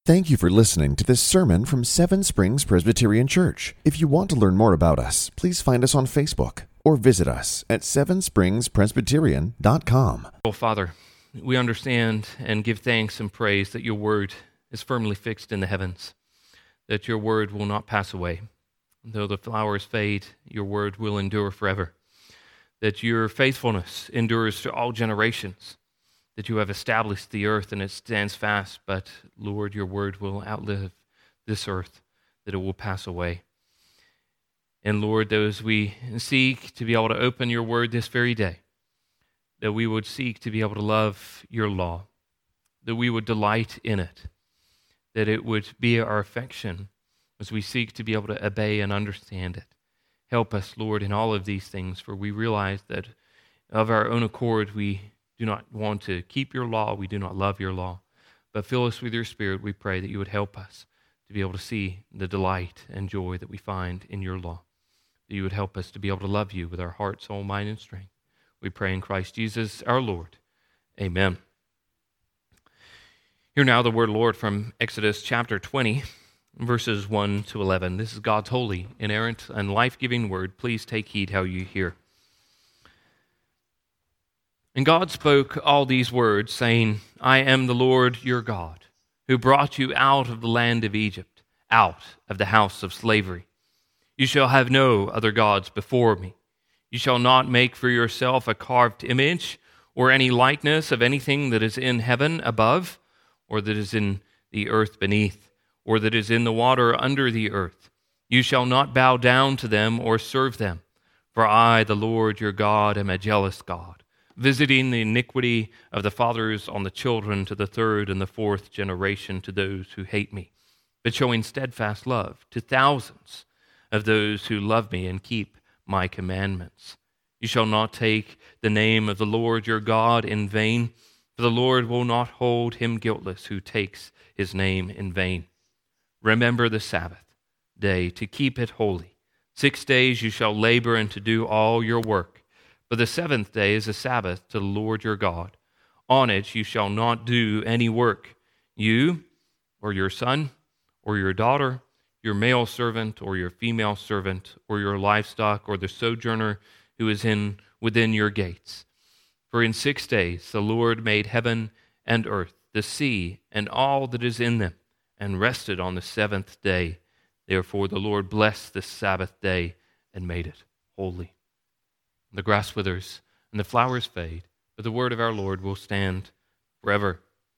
Thank you for listening to this sermon from Seven Springs Presbyterian Church. If you want to learn more about us, please find us on Facebook or visit us at sevenspringspresbyterian.com. Oh, Father, we understand and give thanks and praise that your word is firmly fixed in the heavens, that your word will not pass away. Though the flowers fade, your word will endure forever, that your faithfulness endures to all generations, that you have established the earth and it stands fast, but Lord, your word will outlive this earth, that it will pass away. And Lord, those we seek to be able to open your word this very day, that we would seek to be able to love your law, that we would delight in it, that it would be our affection as we seek to be able to obey and understand it. Help us, Lord, in all of these things, for we realize that of our own accord we do not want to keep your law, we do not love your law, but fill us with your Spirit. We pray that you would help us to be able to see the delight and joy that we find in your law, that you would help us to be able to love you with our heart, soul, mind, and strength. We pray in Christ Jesus our Lord. Amen. Hear now the word of the Lord from Exodus chapter 20, verses 1 to 11. This is God's holy, inerrant, and life-giving word. Please take heed how you hear. And God spoke all these words, saying, I am the Lord your God, who brought you out of the land of Egypt, out of the house of slavery. You shall have no other gods before me. You shall not make for yourself a carved image or any likeness of anything that is in heaven above, or that is in the earth beneath, or that is in the water under the earth. You shall not bow down to them or serve them. For I, the Lord your God, am a jealous God, visiting the iniquity of the fathers on the children to the third and the fourth generation to those who hate me, but showing steadfast love to thousands of those who love me and keep my commandments. You shall not take the name of the Lord your God in vain, for the Lord will not hold him guiltless who takes his name in vain. Remember the Sabbath day to keep it holy. 6 days you shall labor and to do all your work. But the seventh day is a Sabbath to the Lord your God. On it you shall not do any work, you or your son or your daughter, your male servant or your female servant, or your livestock, or the sojourner who is within your gates. For in 6 days the Lord made heaven and earth, the sea, and all that is in them, and rested on the seventh day. Therefore the Lord blessed the Sabbath day and made it holy. The grass withers and the flowers fade, but the word of our Lord will stand forever.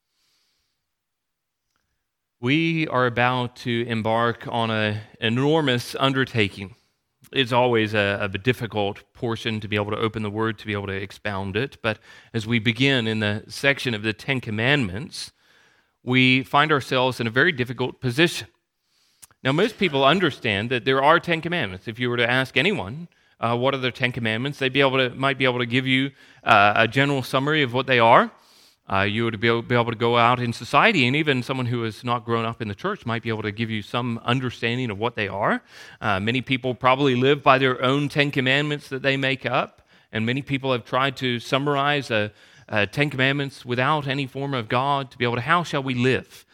We are about to embark on an enormous undertaking. It's always a difficult portion to be able to open the Word, to be able to expound it. But as we begin in the section of the Ten Commandments, we find ourselves in a very difficult position. Now, most people understand that there are 10 commandments. If you were to ask anyone, what are the 10 commandments? They'd might be able to give you a general summary of what they are. You would be able to go out in society, and even someone who has not grown up in the church might be able to give you some understanding of what they are. Many people probably live by their own 10 commandments that they make up, and many people have tried to summarize 10 commandments without any form of God to be able to, how shall we live?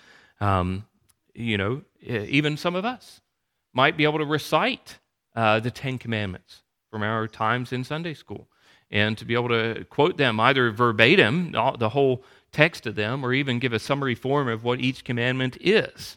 Even some of us might be able to recite the 10 commandments from our times in Sunday school, and to be able to quote them either verbatim, the whole text of them, or even give a summary form of what each commandment is.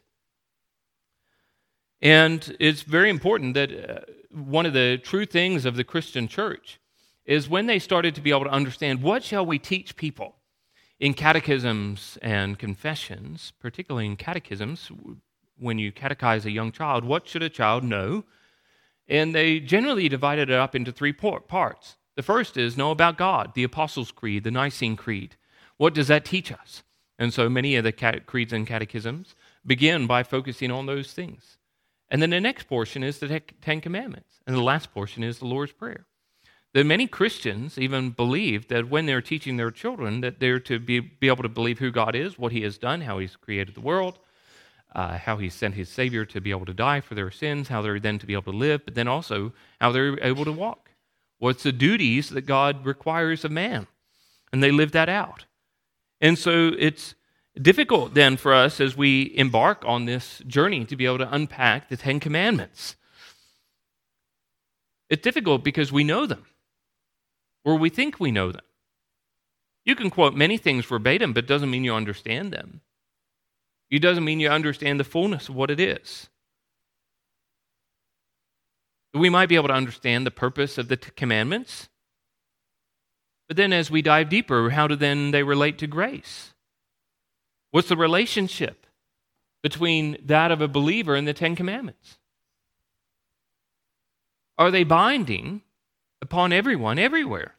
And it's very important that one of the true things of the Christian church is when they started to be able to understand, what shall we teach people in catechisms and confessions, particularly in catechisms, when you catechize a young child, what should a child know? And they generally divided it up into three parts. The first is know about God, the Apostles' Creed, the Nicene Creed. What does that teach us? And so many of the creeds and catechisms begin by focusing on those things. And then the next portion is the 10 Commandments. And the last portion is the Lord's Prayer. That many Christians even believe that when they're teaching their children that they're to be able to believe who God is, what he has done, how he's created the world, how he sent his Savior to be able to die for their sins, how they're then to be able to live, but then also how they're able to walk. What's the duties that God requires of man? And they live that out. And so it's difficult then for us as we embark on this journey to be able to unpack the Ten Commandments. It's difficult because we know them, or we think we know them. You can quote many things verbatim, but it doesn't mean you understand them. It doesn't mean you understand the fullness of what it is. We might be able to understand the purpose of the commandments, but then as we dive deeper, how do then they relate to grace? What's the relationship between that of a believer and the Ten Commandments? Are they binding upon everyone, everywhere?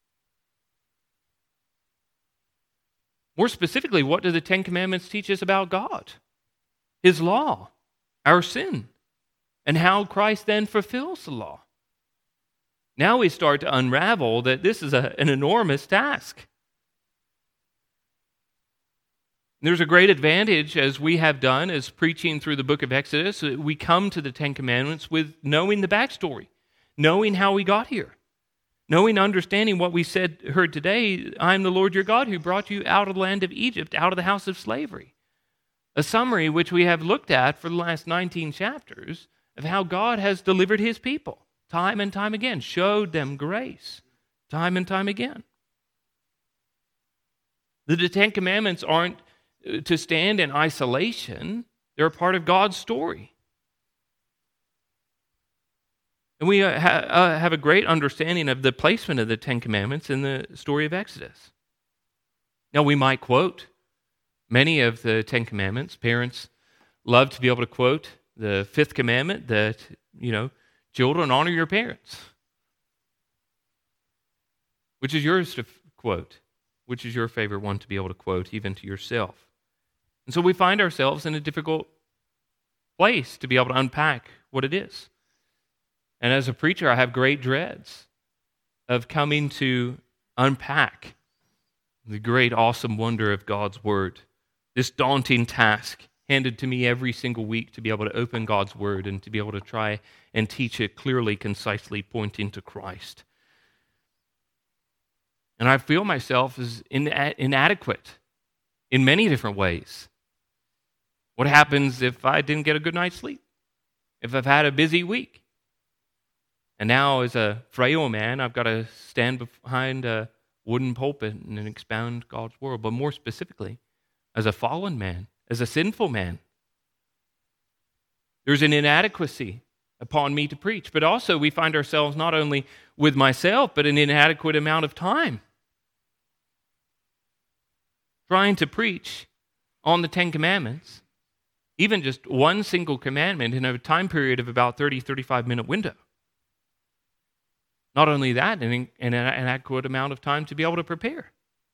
More specifically, what do the Ten Commandments teach us about God, His law, our sin, and how Christ then fulfills the law? Now we start to unravel that this is an enormous task. There's a great advantage, as we have done, as preaching through the book of Exodus, we come to the Ten Commandments with knowing the backstory, knowing how we got here, knowing, understanding what we heard today. I am the Lord your God who brought you out of the land of Egypt, out of the house of slavery. A summary which we have looked at for the last 19 chapters of how God has delivered His people time and time again, showed them grace time and time again. The Ten Commandments aren't to stand in isolation. They're a part of God's story. And we have a great understanding of the placement of the Ten Commandments in the story of Exodus. Now, we might quote many of the Ten Commandments. Parents love to be able to quote the fifth commandment that, children, honor your parents. Which is yours to quote? Which is your favorite one to be able to quote, even to yourself? And so we find ourselves in a difficult place to be able to unpack what it is. And as a preacher, I have great dreads of coming to unpack the great, awesome wonder of God's Word. This daunting task handed to me every single week to be able to open God's Word and to be able to try and teach it clearly, concisely, pointing to Christ. And I feel myself as inadequate in many different ways. What happens if I didn't get a good night's sleep? If I've had a busy week? And now, as a frail man, I've got to stand behind a wooden pulpit and expound God's word. But more specifically, as a fallen man, as a sinful man, there's an inadequacy upon me to preach. But also, we find ourselves not only with myself, but an inadequate amount of time trying to preach on the Ten Commandments, even just one single commandment in a time period of about 35-minute window. Not only that, an adequate amount of time to be able to prepare.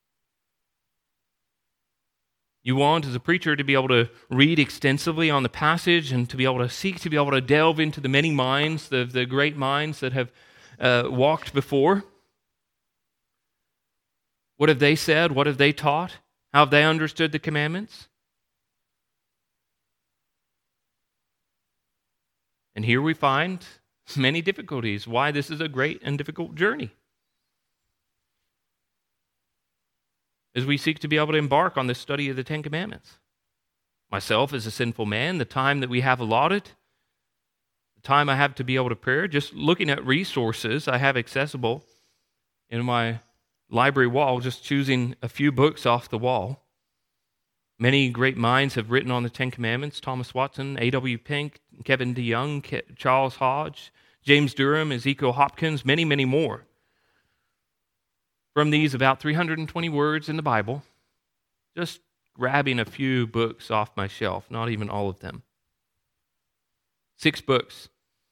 You want, as a preacher, to be able to read extensively on the passage and to be able to seek to be able to delve into the many minds, the great minds that have walked before. What have they said? What have they taught? How have they understood the commandments? And here we find many difficulties, why this is a great and difficult journey. As we seek to be able to embark on this study of the Ten Commandments. Myself as a sinful man, the time that we have allotted, the time I have to be able to pray, just looking at resources I have accessible in my library wall, just choosing a few books off the wall. Many great minds have written on the Ten Commandments: Thomas Watson, A.W. Pink, Kevin DeYoung, Charles Hodge, James Durham, Ezekiel Hopkins, many, many more. From these about 320 words in the Bible, just grabbing a few books off my shelf, not even all of them. 6 books,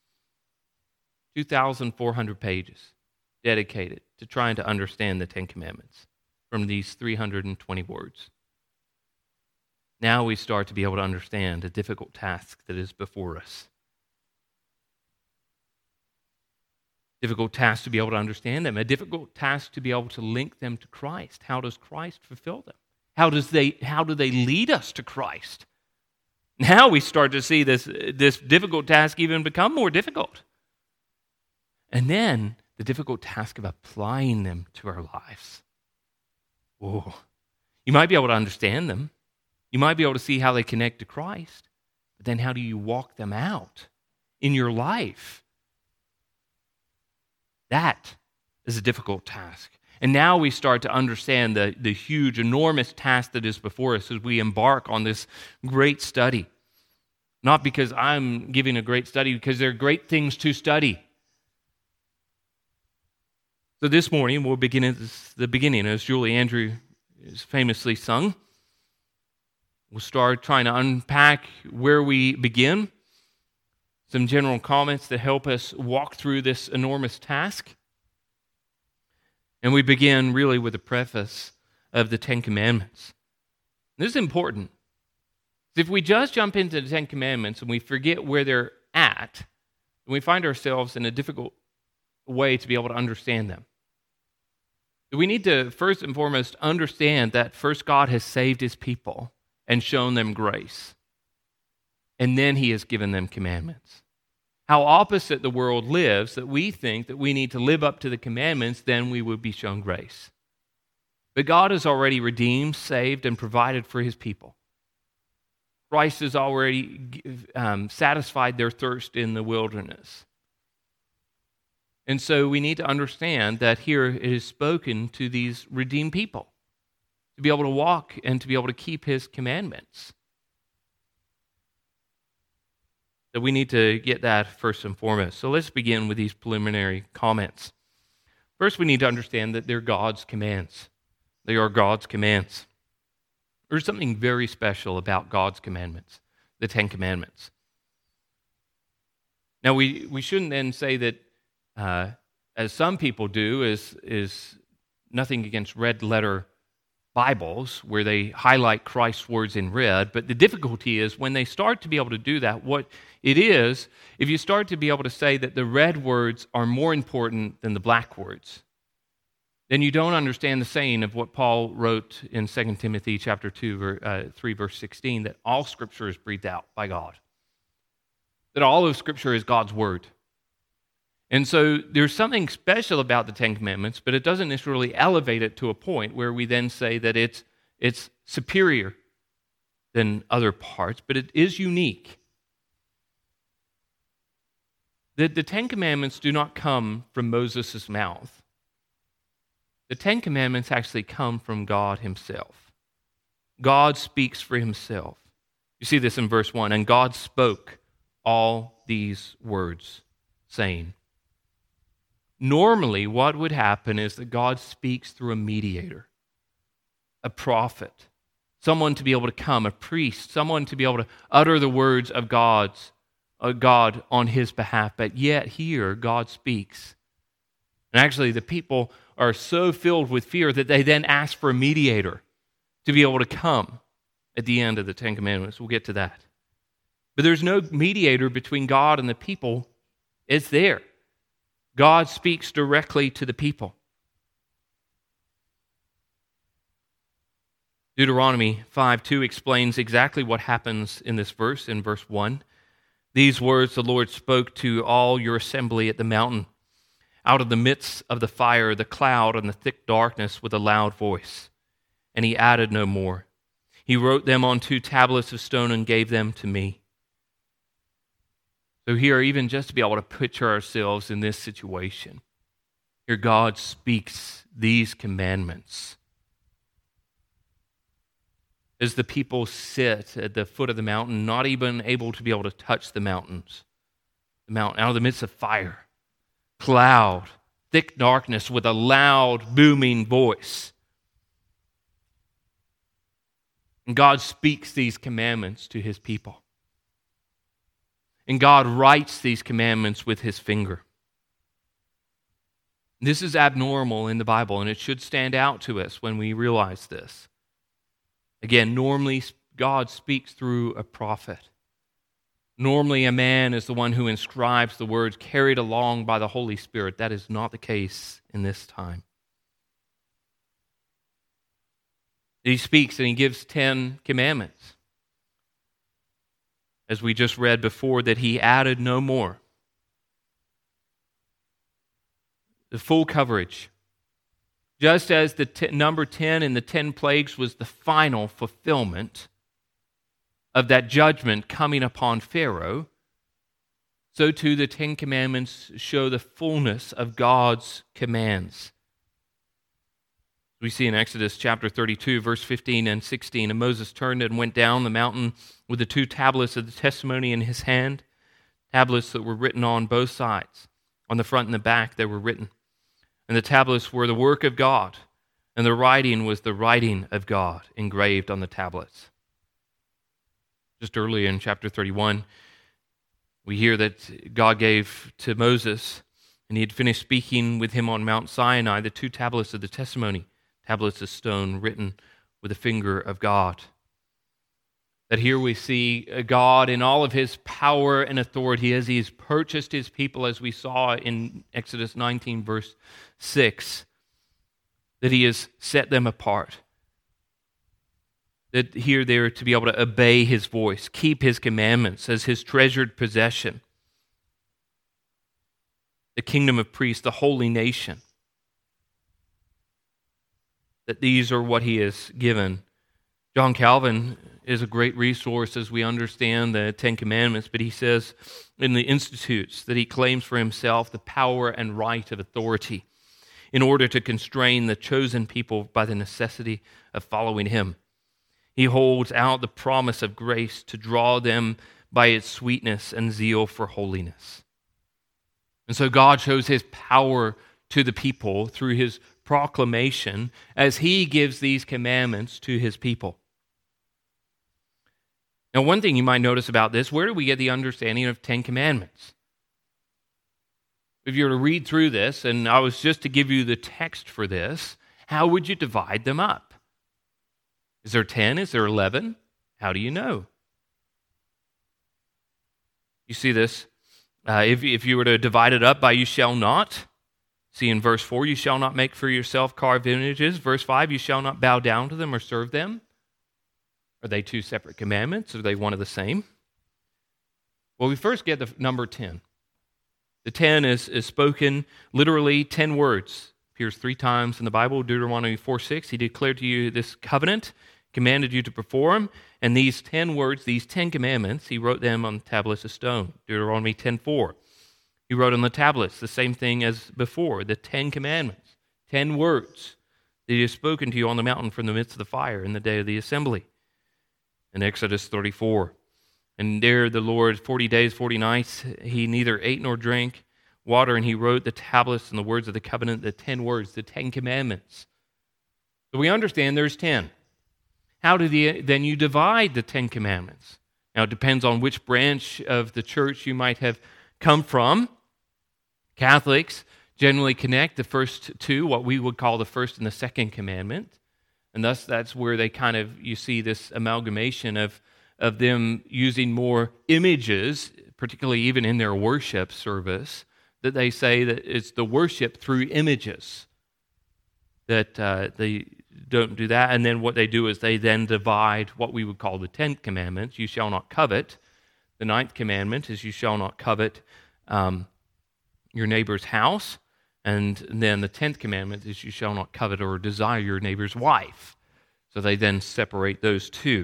2,400 pages dedicated to trying to understand the Ten Commandments from these 320 words. Now we start to be able to understand a difficult task that is before us. Difficult task to be able to understand them. A difficult task to be able to link them to Christ. How does Christ fulfill them? How do they lead us to Christ? Now we start to see this difficult task even become more difficult. And then the difficult task of applying them to our lives. Whoa. You might be able to understand them. You might be able to see how they connect to Christ, but then how do you walk them out in your life? That is a difficult task. And now we start to understand the huge, enormous task that is before us as we embark on this great study. Not because I'm giving a great study, because there are great things to study. So this morning, we'll begin at the beginning, as Julie Andrew has famously sung. We'll start trying to unpack where we begin, some general comments that help us walk through this enormous task. And we begin really with the preface of the Ten Commandments. This is important. If we just jump into the Ten Commandments and we forget where they're at, we find ourselves in a difficult way to be able to understand them. We need to first and foremost understand that first God has saved his people and shown them grace. And then he has given them commandments. How opposite the world lives, that we think that we need to live up to the commandments, then we would be shown grace. But God has already redeemed, saved, and provided for his people. Christ has already satisfied their thirst in the wilderness. And so we need to understand that here it is spoken to these redeemed people to be able to walk and to be able to keep his commandments. So we need to get that first and foremost. So let's begin with these preliminary comments. First, we need to understand that they're God's commands. They are God's commands. There's something very special about God's commandments, the Ten Commandments. Now, we shouldn't then say that, as some people do, is nothing against red letter Bibles where they highlight Christ's words in red, but the difficulty is when they start to be able to do that, what it is, if you start to be able to say that the red words are more important than the black words, then you don't understand the saying of what Paul wrote in 2 Timothy chapter 3, verse 16, that all Scripture is breathed out by God. That all of Scripture is God's Word. And so there's something special about the Ten Commandments, but it doesn't necessarily elevate it to a point where we then say that it's superior than other parts, but it is unique. The Ten Commandments do not come from Moses' mouth. The Ten Commandments actually come from God himself. God speaks for himself. You see this in verse 1. And God spoke all these words, saying. Normally, what would happen is that God speaks through a mediator, a prophet, someone to be able to come, a priest, someone to be able to utter the words of God on his behalf. But yet here, God speaks. And actually, the people are so filled with fear that they then ask for a mediator to be able to come at the end of the Ten Commandments. We'll get to that. But there's no mediator between God and the people. It's there. God speaks directly to the people. Deuteronomy 5:2 explains exactly what happens in this verse, in verse 1. These words the Lord spoke to all your assembly at the mountain, out of the midst of the fire, the cloud, and the thick darkness with a loud voice. And he added no more. He wrote them on 2 tablets of stone and gave them to me. So here, even just to be able to picture ourselves in this situation, here God speaks these commandments. As the people sit at the foot of the mountain, not even able to be able to touch the mountains, the mountain out of the midst of fire, cloud, thick darkness with a loud, booming voice. And God speaks these commandments to his people. And God writes these commandments with his finger. This is abnormal in the Bible, and it should stand out to us when we realize this. Again, normally God speaks through a prophet. Normally a man is the one who inscribes the words carried along by the Holy Spirit. That is not the case in this time. He speaks and he gives 10 commandments. As we just read before, that he added no more. The full coverage. Just as the number 10 in the 10 plagues was the final fulfillment of that judgment coming upon Pharaoh, so too the Ten Commandments show the fullness of God's commands. We see in Exodus chapter 32, verse 15 and 16, and Moses turned and went down the mountain with the 2 tablets of the testimony in his hand, tablets that were written on both sides. On the front and the back they were written. And the tablets were the work of God, and the writing was the writing of God engraved on the tablets. Just earlier in chapter 31, we hear that God gave to Moses, and he had finished speaking with him on Mount Sinai, the 2 tablets of the testimony, tablets of stone written with the finger of God. That here we see God in all of his power and authority as he has purchased his people, as we saw in Exodus 19, verse 6, that he has set them apart. That here they are to be able to obey his voice, keep his commandments as his treasured possession. The kingdom of priests, the holy nation. That these are what he has given. John Calvin is a great resource as we understand the Ten Commandments, but he says in the Institutes that he claims for himself the power and right of authority in order to constrain the chosen people by the necessity of following him. He holds out the promise of grace to draw them by its sweetness and zeal for holiness. And so God shows his power to the people through his proclamation as he gives these commandments to his people. Now, one thing you might notice about this, where do we get the understanding of 10 commandments? If you were to read through this, and I was just to give you the text for this, how would you divide them up? Is there 10? Is there 11? How do you know? You see this? If you were to divide it up by you shall not, see in verse 4, you shall not make for yourself carved images. Verse 5, you shall not bow down to them or serve them. Are they 2 separate commandments? Are they one of the same? Well, we first get the number 10. The 10 is spoken literally 10 words. Appears 3 times in the Bible. Deuteronomy 4:6, he declared to you this covenant, commanded you to perform, and these 10 words, these 10 commandments, he wrote them on tablets of stone. Deuteronomy 10:4. He wrote on the tablets the same thing as before, the 10 commandments, 10 words that he has spoken to you on the mountain from the midst of the fire in the day of the assembly. In Exodus 34. And there the Lord, 40 days, 40 nights, he neither ate nor drank water, and he wrote the tablets and the words of the covenant, the 10 words, the 10 commandments. So we understand there's 10. How do then you divide the 10 commandments? Now it depends on which branch of the church you might have come from. Catholics generally connect the first 2, what we would call the first and the second commandment. And thus that's where they kind of, you see this amalgamation of them using more images, particularly even in their worship service, that they say that it's the worship through images, that they don't do that. And then what they do is they then divide what we would call the 10 commandments. You shall not covet. The 9th commandment is you shall not covet your neighbor's house. And then the 10th commandment is you shall not covet or desire your neighbor's wife. So they then separate those 2.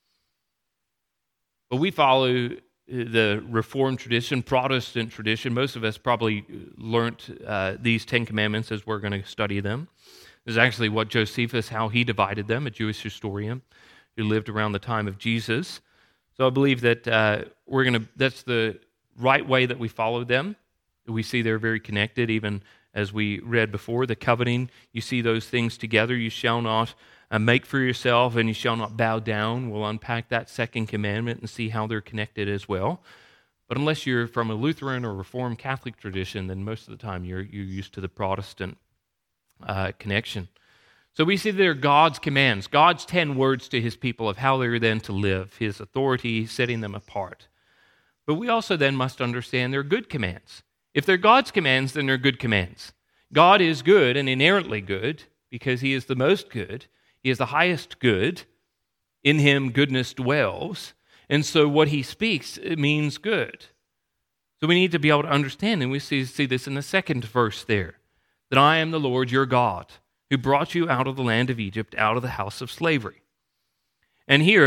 But we follow the Reformed tradition, Protestant tradition. Most of us probably learned these 10 commandments as we're going to study them. This is actually what Josephus, how he divided them, a Jewish historian who lived around the time of Jesus. So I believe that that's the right way that we follow them. We see they're very connected, even as we read before, the coveting, you see those things together. You shall not make for yourself, and you shall not bow down. We'll unpack that second commandment and see how they're connected as well. But unless you're from a Lutheran or Reformed Catholic tradition, then most of the time you're used to the Protestant connection. So we see they're God's commands, God's 10 words to his people of how they're then to live, his authority setting them apart. But we also then must understand they're good commands. If they're God's commands, then they're good commands. God is good and inherently good because he is the most good. He is the highest good. In him goodness dwells. And so what he speaks, it means good. So we need to be able to understand, and we see this in the second verse there, that I am the Lord your God, who brought you out of the land of Egypt, out of the house of slavery. And here,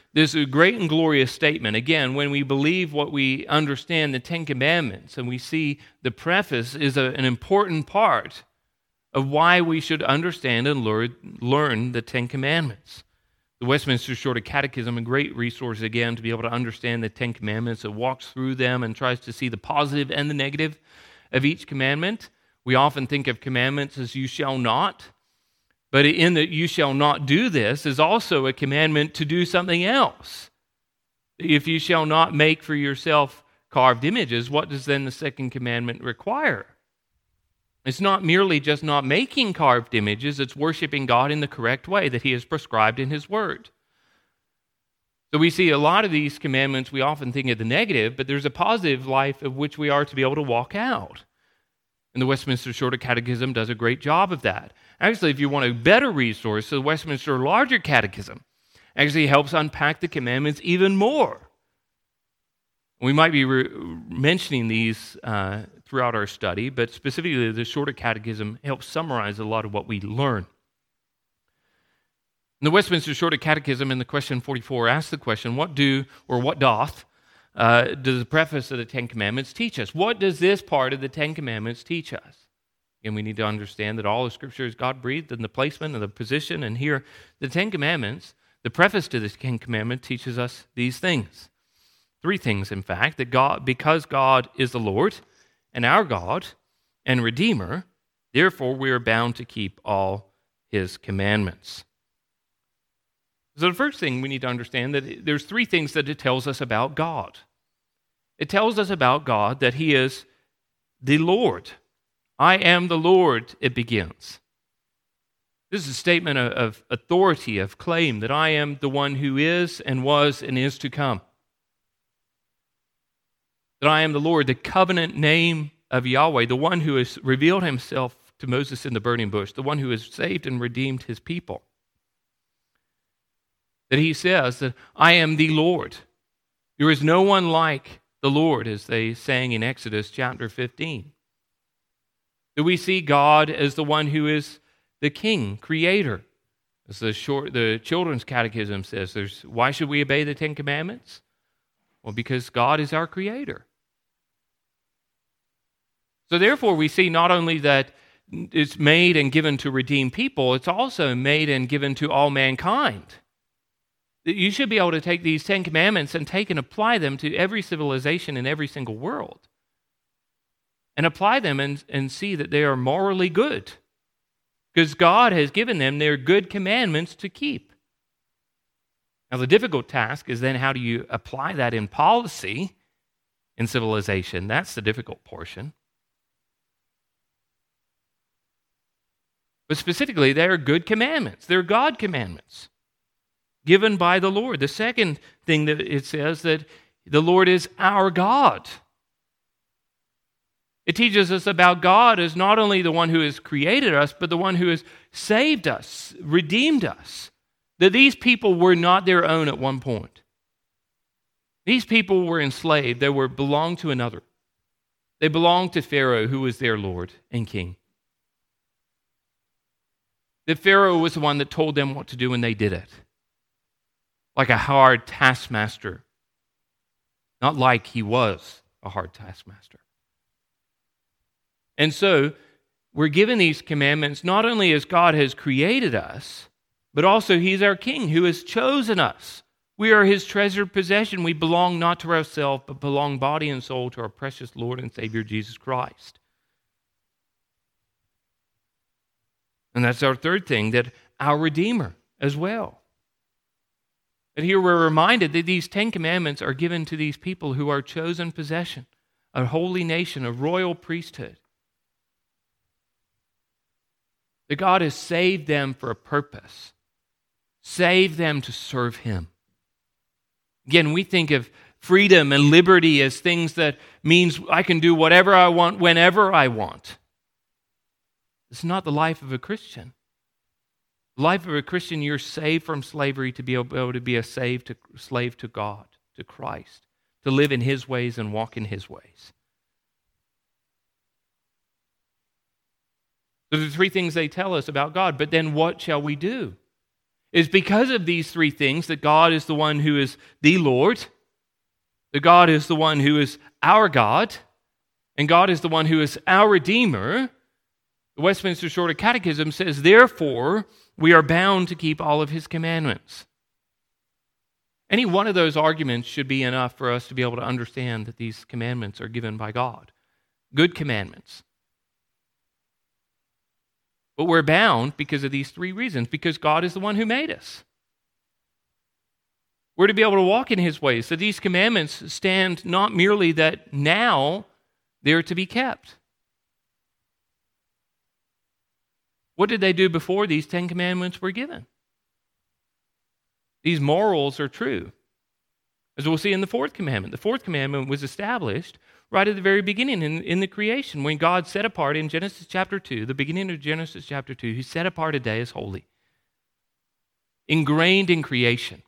this great and glorious statement. Again, when we believe what we understand the Ten Commandments, and we see the preface is an important part of why we should understand and learn the Ten Commandments. The Westminster Shorter Catechism, a great resource, again, to be able to understand the Ten Commandments. It walks through them and tries to see the positive and the negative of each commandment. We often think of commandments as you shall not, but in that you shall not do this is also a commandment to do something else. If you shall not make for yourself carved images, what does then the second commandment require? It's not merely just not making carved images, it's worshiping God in the correct way that He has prescribed in His Word. So we see a lot of these commandments, we often think of the negative, but there's a positive life of which we are to be able to walk out. And the Westminster Shorter Catechism does a great job of that. Actually, if you want a better resource, the Westminster Larger Catechism actually helps unpack the commandments even more. We might be mentioning these throughout our study, but specifically the Shorter Catechism helps summarize a lot of what we learn. In the Westminster Shorter Catechism, in the question 44, asks the question, what doth the preface of the Ten Commandments teach us? What does this part of the Ten Commandments teach us? And we need to understand that all of Scripture is God-breathed, and the placement and the position. And here, the Ten Commandments, the preface to the Ten Commandments teaches us these things. 3 things, in fact, that because God is the Lord and our God and Redeemer, therefore we are bound to keep all His commandments. So the first thing we need to understand that there's 3 things that it tells us about God. It tells us about God that He is the Lord. I am the Lord, it begins. This is a statement of authority, of claim, that I am the one who is and was and is to come. That I am the Lord, the covenant name of Yahweh, the one who has revealed Himself to Moses in the burning bush, the one who has saved and redeemed His people. That He says that I am the Lord. There is no one like the Lord, as they sang in Exodus chapter 15. That we see God as the one who is the King, Creator. As the Children's Catechism says, why should we obey the Ten Commandments? Well, because God is our Creator. So therefore, we see not only that it's made and given to redeem people, it's also made and given to all mankind. You should be able to take these Ten Commandments and take and apply them to every civilization in every single world. And apply them and see that they are morally good. Because God has given them their good commandments to keep. Now the difficult task is then how do you apply that in policy in civilization? That's the difficult portion. But specifically, they are good commandments. They're God commandments given by the Lord. The second thing that it says that the Lord is our God. It teaches us about God as not only the one who has created us, but the one who has saved us, redeemed us. That these people were not their own at one point. These people were enslaved. They belonged to another. They belonged to Pharaoh, who was their Lord and King. That Pharaoh was the one that told them what to do and they did it. Like a hard taskmaster. Not like he was a hard taskmaster. And so, we're given these commandments not only as God has created us, but also He's our King who has chosen us. We are His treasured possession. We belong not to ourselves, but belong body and soul to our precious Lord and Savior Jesus Christ. And that's our third thing, that our Redeemer as well. And here we're reminded that these 10 commandments are given to these people who are chosen possession, a holy nation, a royal priesthood. That God has saved them for a purpose. Saved them to serve Him. Again, we think of freedom and liberty as things that means I can do whatever I want, whenever I want. It's not the life of a Christian. The life of a Christian, you're saved from slavery to be able to be a slave to God, to Christ, to live in His ways and walk in His ways. So the 3 things they tell us about God, but then what shall we do? It's because of these three things that God is the one who is the Lord, that God is the one who is our God, and God is the one who is our Redeemer. The Westminster Shorter Catechism says, therefore, we are bound to keep all of his commandments. Any one of those arguments should be enough for us to be able to understand that these commandments are given by God. Good commandments. But we're bound because of these three reasons, because God is the one who made us. We're to be able to walk in his ways. So these commandments stand not merely that now they're to be kept. What did they do before these 10 commandments were given? These morals are true. As we'll see in the fourth commandment. The fourth commandment was established right at the very beginning in the creation, when God set apart in Genesis chapter 2, the beginning of Genesis chapter 2, he set apart a day as holy. Ingrained in creation.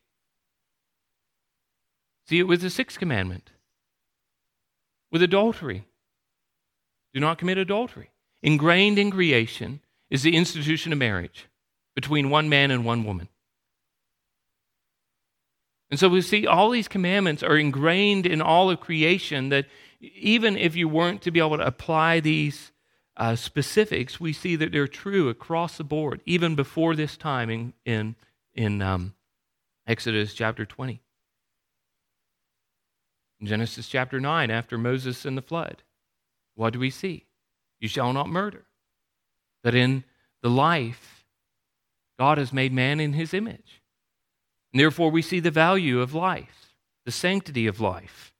See, it was the sixth commandment. With adultery. Do not commit adultery. Ingrained in creation is the institution of marriage between one man and one woman. And so we see all these commandments are ingrained in all of creation, that even if you weren't to be able to apply these specifics, we see that they're true across the board, even before this time in Exodus chapter 20. In Genesis chapter 9, after Moses and the flood, what do we see? You shall not murder. That in the life, God has made man in his image. And therefore, we see the value of life, the sanctity of life.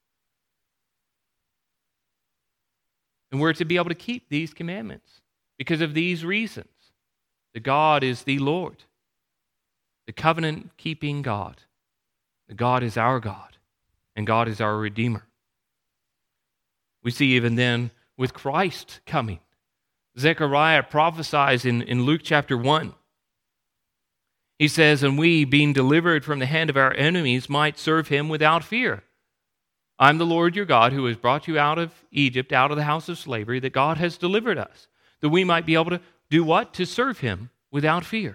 And we're to be able to keep these commandments because of these reasons. That God is the Lord, the covenant-keeping God. That God is our God, and God is our Redeemer. We see even then with Christ coming. Zechariah prophesies in Luke chapter 1. He says, and we, being delivered from the hand of our enemies, might serve him without fear. I'm the Lord your God who has brought you out of Egypt, out of the house of slavery, that God has delivered us, that we might be able to do what? To serve him without fear.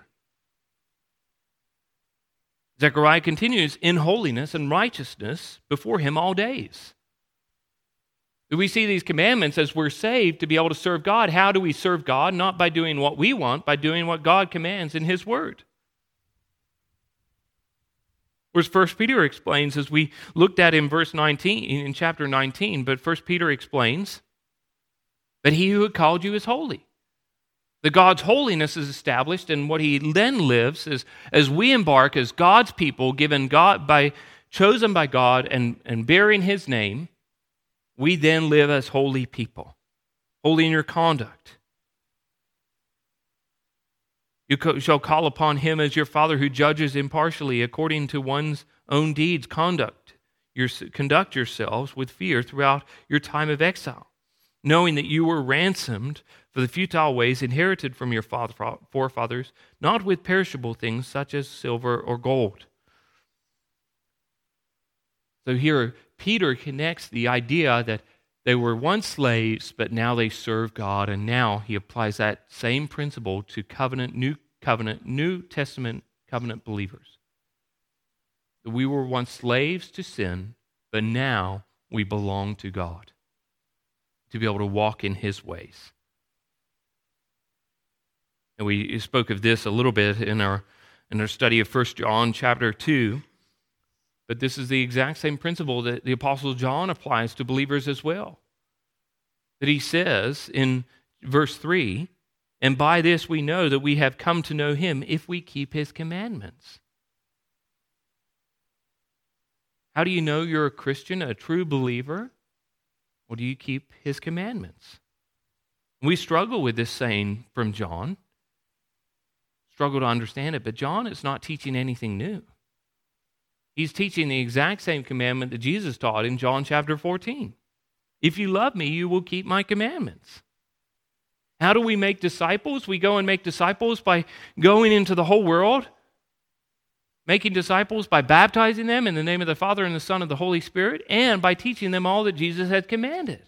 Zechariah continues, in holiness and righteousness before him all days. We see these commandments as we're saved to be able to serve God. How do we serve God? Not by doing what we want, by doing what God commands in his word. Whereas 1 Peter explains, as we looked at in verse 19, in chapter 19, but 1 Peter explains that he who had called you is holy. That God's holiness is established, and what he then lives is as we embark as God's people, chosen by God and bearing his name, we then live as holy people, holy in your conduct. You shall call upon him as your Father who judges impartially according to one's own deeds. Conduct yourselves with fear throughout your time of exile, knowing that you were ransomed for the futile ways inherited from your forefathers, not with perishable things such as silver or gold. So here Peter connects the idea that they were once slaves, but now they serve God, and now he applies that same principle to New Testament covenant believers. That we were once slaves to sin, but now we belong to God, to be able to walk in his ways. And we spoke of this a little bit in our study of 1 John chapter 2. But this is the exact same principle that the Apostle John applies to believers as well. That he says in verse 3, and by this we know that we have come to know him if we keep his commandments. How do you know you're a Christian, a true believer? Well, do you keep his commandments? We struggle with this saying from John. Struggle to understand it, but John is not teaching anything new. He's teaching the exact same commandment that Jesus taught in John chapter 14. If you love me, you will keep my commandments. How do we make disciples? We go and make disciples by going into the whole world, making disciples by baptizing them in the name of the Father and the Son and the Holy Spirit, and by teaching them all that Jesus had commanded.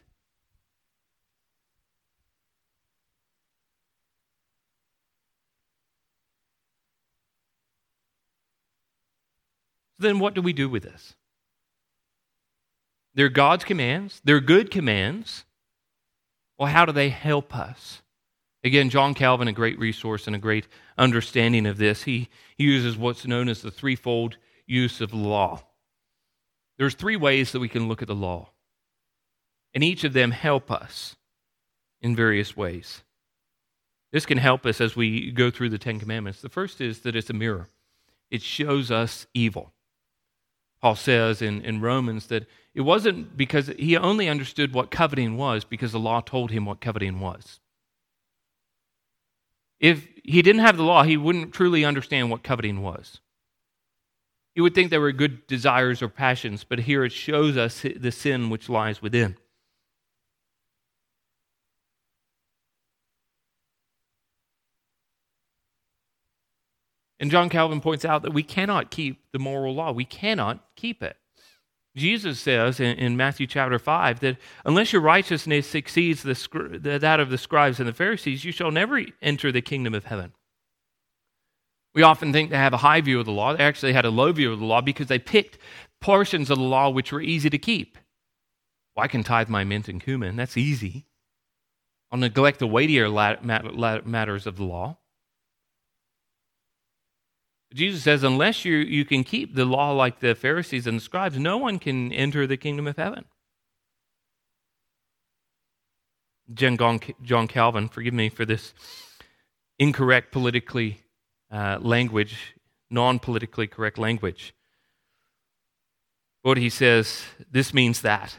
Then what do we do with this? They're God's commands. They're good commands. Well, how do they help us? Again, John Calvin, a great resource and a great understanding of this, he uses what's known as the threefold use of law. There's three ways that we can look at the law, and each of them help us in various ways. This can help us as we go through the Ten Commandments. The first is that it's a mirror. It shows us evil. Paul says in Romans that it wasn't because he only understood what coveting was because the law told him what coveting was. If he didn't have the law, he wouldn't truly understand what coveting was. He would think they were good desires or passions, but here it shows us the sin which lies within. And John Calvin points out that we cannot keep the moral law. We cannot keep it. Jesus says in Matthew chapter 5 that unless your righteousness exceeds that of the scribes and the Pharisees, you shall never enter the kingdom of heaven. We often think they have a high view of the law. They actually had a low view of the law because they picked portions of the law which were easy to keep. Well, I can tithe my mint and cumin. That's easy. I'll neglect the weightier matters of the law. Jesus says, unless you can keep the law like the Pharisees and the scribes, no one can enter the kingdom of heaven. John Calvin, forgive me for this incorrect politically language, non-politically correct language. What he says, this means that.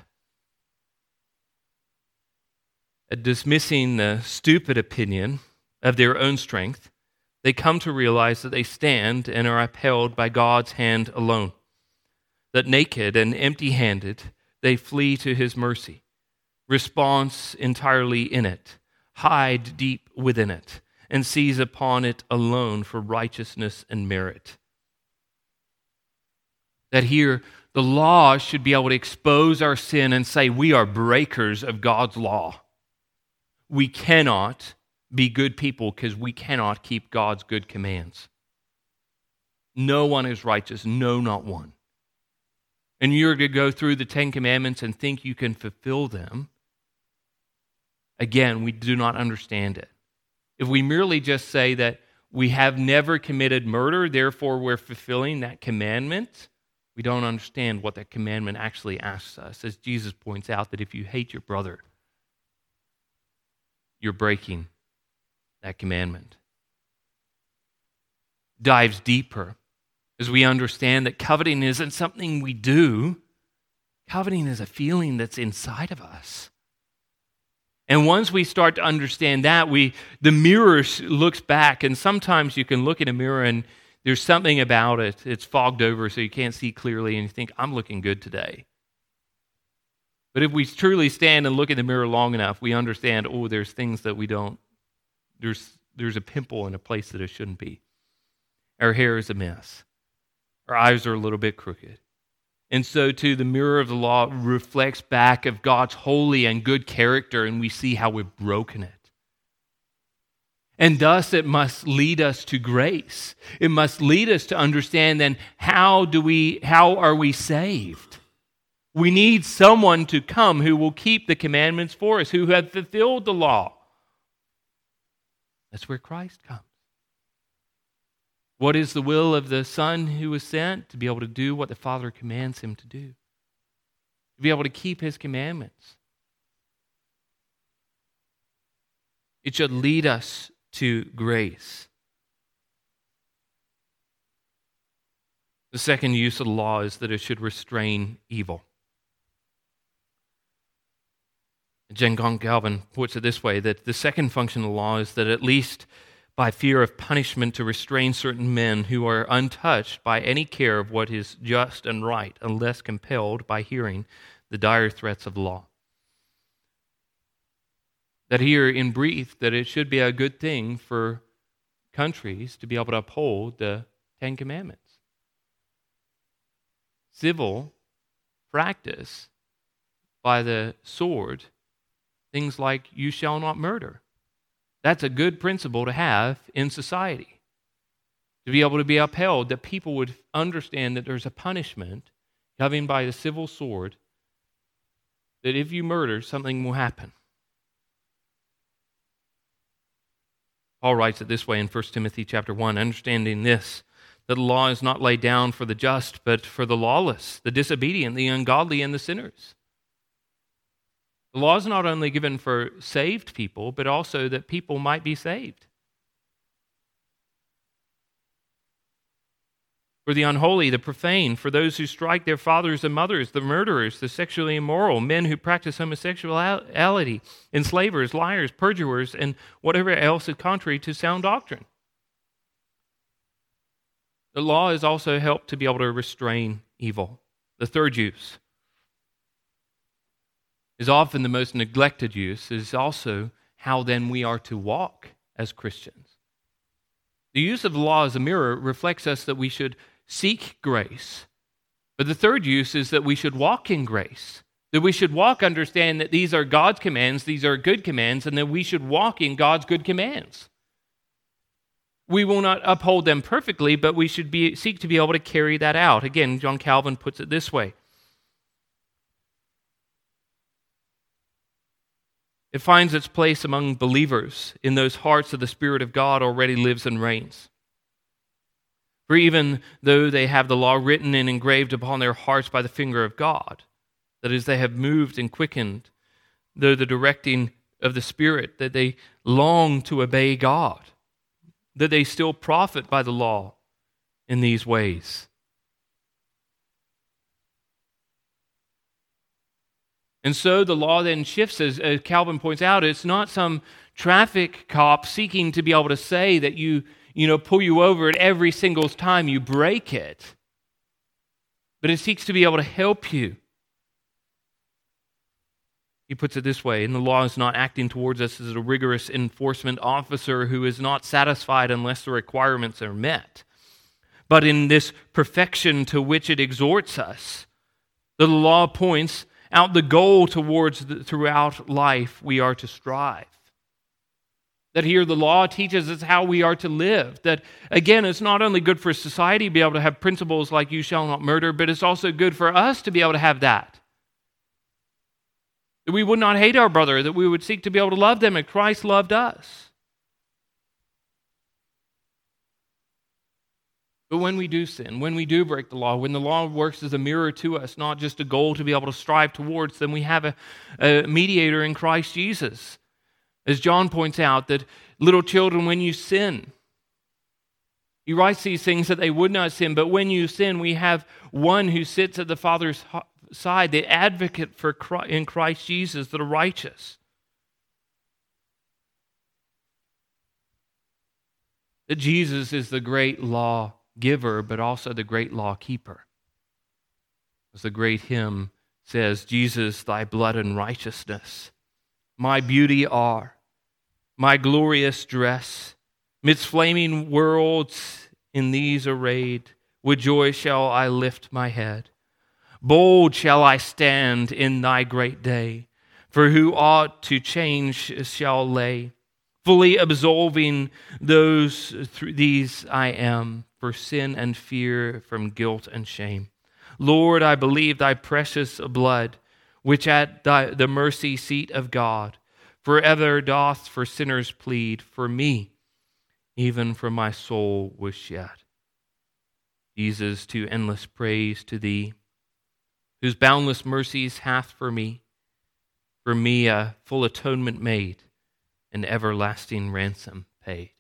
Dismissing the stupid opinion of their own strength, they come to realize that they stand and are upheld by God's hand alone. That naked and empty-handed, they flee to his mercy, response entirely in it, hide deep within it, and seize upon it alone for righteousness and merit. That here, the law should be able to expose our sin and say we are breakers of God's law. We cannot be good people because we cannot keep God's good commands. No one is righteous, no, not one. And you're to go through the Ten Commandments and think you can fulfill them. Again, we do not understand it. If we merely just say that we have never committed murder, therefore we're fulfilling that commandment, we don't understand what that commandment actually asks us. As Jesus points out, that if you hate your brother, you're breaking that commandment. Dives deeper as we understand that coveting isn't something we do. Coveting is a feeling that's inside of us. And once we start to understand that, the mirror looks back, and sometimes you can look in a mirror and there's something about it. It's fogged over so you can't see clearly, and you think, I'm looking good today. But if we truly stand and look in the mirror long enough, we understand, there's things that we don't. There's a pimple in a place that it shouldn't be. Our hair is a mess. Our eyes are a little bit crooked. And so too, the mirror of the law reflects back of God's holy and good character, and we see how we've broken it. And thus it must lead us to grace. It must lead us to understand then how are we saved? We need someone to come who will keep the commandments for us, who have fulfilled the law. That's where Christ comes. What is the will of the Son who was sent? To be able to do what the Father commands him to do. To be able to keep his commandments. It should lead us to grace. The second use of the law is that it should restrain evil. John Calvin puts it this way, that the second function of the law is that at least by fear of punishment to restrain certain men who are untouched by any care of what is just and right, unless compelled by hearing the dire threats of the law. That here in brief, that it should be a good thing for countries to be able to uphold the Ten Commandments. Civil practice by the sword, things like you shall not murder. That's a good principle to have in society. to be able to be upheld, that people would understand that there's a punishment coming by the civil sword, that if you murder, something will happen. Paul writes it this way in 1 Timothy chapter 1, understanding this, that the law is not laid down for the just, but for the lawless, the disobedient, the ungodly, and the sinners. The law is not only given for saved people, but also that people might be saved. For the unholy, the profane, for those who strike their fathers and mothers, the murderers, the sexually immoral, men who practice homosexuality, enslavers, liars, perjurers, and whatever else is contrary to sound doctrine. The law has also helped to be able to restrain evil. The third use is often the most neglected use, is also how then we are to walk as Christians. The use of the law as a mirror reflects us that we should seek grace. But the third use is that we should walk in grace. That we should walk, understand that these are God's commands, these are good commands, and that we should walk in God's good commands. We will not uphold them perfectly, but we should seek to be able to carry that out. Again, John Calvin puts it this way. It finds its place among believers in those hearts that the Spirit of God already lives and reigns. For even though they have the law written and engraved upon their hearts by the finger of God, that is, they have moved and quickened, though the directing of the Spirit, that they long to obey God, that they still profit by the law in these ways. And so the law then shifts, as Calvin points out. It's not some traffic cop seeking to be able to say that pull you over at every single time you break it. But it seeks to be able to help you. He puts it this way, and the law is not acting towards us as a rigorous enforcement officer who is not satisfied unless the requirements are met. But in this perfection to which it exhorts us, the law points out the goal towards throughout life we are to strive. That here the law teaches us how we are to live. That, again, it's not only good for society to be able to have principles like you shall not murder, but it's also good for us to be able to have that. That we would not hate our brother, that we would seek to be able to love them, and Christ loved us. But when we do sin, when we do break the law, when the law works as a mirror to us, not just a goal to be able to strive towards, then we have a mediator in Christ Jesus. As John points out, that little children, when you sin, he writes these things that they would not sin, but when you sin, we have one who sits at the Father's side, the advocate in Christ Jesus, the righteous. That Jesus is the great law giver, but also the great law keeper. As the great hymn says, Jesus, thy blood and righteousness, my beauty are, my glorious dress, midst flaming worlds in these arrayed, with joy shall I lift my head. Bold shall I stand in thy great day, for who ought to change shall lay, fully absolving those through these I am, for sin and fear, from guilt and shame. Lord, I believe thy precious blood, which at the mercy seat of God forever doth for sinners plead, for me, even for my soul was shed. Jesus, to endless praise to thee, whose boundless mercies hath for me a full atonement made, and everlasting ransom paid.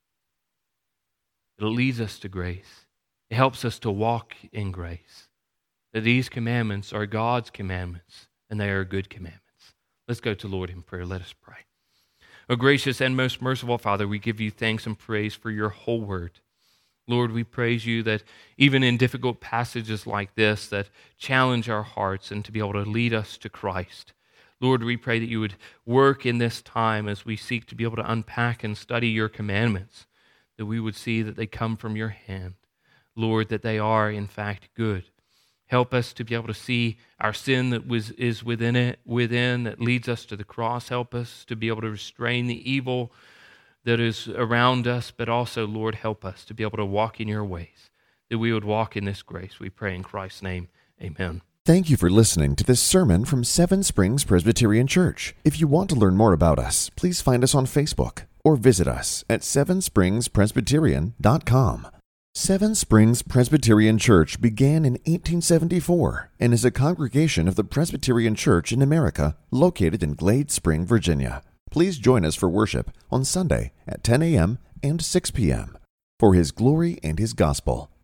It leads us to grace. It helps us to walk in grace. That these commandments are God's commandments, and they are good commandments. Let's go to Lord in prayer. Let us pray. O gracious and most merciful Father, we give you thanks and praise for your whole word. Lord, we praise you that even in difficult passages like this that challenge our hearts and to be able to lead us to Christ, Lord, we pray that you would work in this time as we seek to be able to unpack and study your commandments, that we would see that they come from your hand. Lord, that they are in fact good. Help us to be able to see our sin that is within that leads us to the cross. Help us to be able to restrain the evil that is around us, but also, Lord, help us to be able to walk in your ways, that we would walk in this grace. We pray in Christ's name. Amen. Thank you for listening to this sermon from Seven Springs Presbyterian Church. If you want to learn more about us, please find us on Facebook or visit us at sevenspringspresbyterian.com. Seven Springs Presbyterian Church began in 1874 and is a congregation of the Presbyterian Church in America located in Glade Spring, Virginia. Please join us for worship on Sunday at 10 a.m. and 6 p.m. For His glory and His gospel,